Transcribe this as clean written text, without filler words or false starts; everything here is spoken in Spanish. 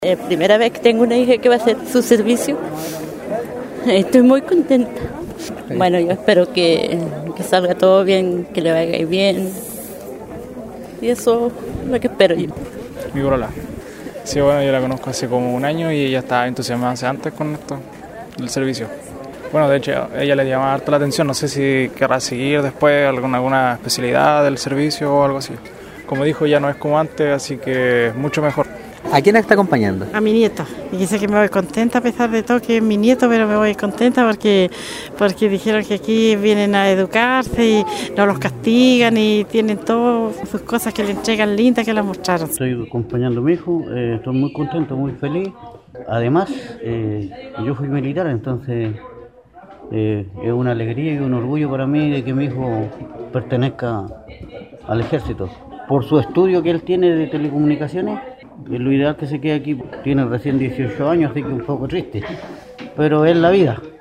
Es la primera vez que tengo una hija que va a hacer su servicio. Estoy muy contenta. Bueno, yo espero que salga todo bien, que le vaya bien. Y eso es lo que espero yo. Mi brola. Sí, bueno, yo la conozco hace como un año y ella estaba entusiasmada hace antes con esto del servicio. Bueno, de hecho, a ella le llama harto la atención. No sé si querrá seguir después alguna especialidad del servicio o algo así. Como dijo, ya no es como antes, así que es mucho mejor. ¿A quién está acompañando? A mi nieto. Y dice que me voy contenta a pesar de todo que es mi nieto, pero me voy contenta porque dijeron que aquí vienen a educarse y no los castigan y tienen todas sus cosas que le entregan lindas que las mostraron. Estoy acompañando a mi hijo, estoy muy contento, muy feliz. Además, yo fui militar, entonces es una alegría y un orgullo para mí de que mi hijo pertenezca al ejército. Por su estudio que él tiene de telecomunicaciones, es lo ideal que se quede aquí. Tiene recién 18 años, así que un poco triste, pero es la vida.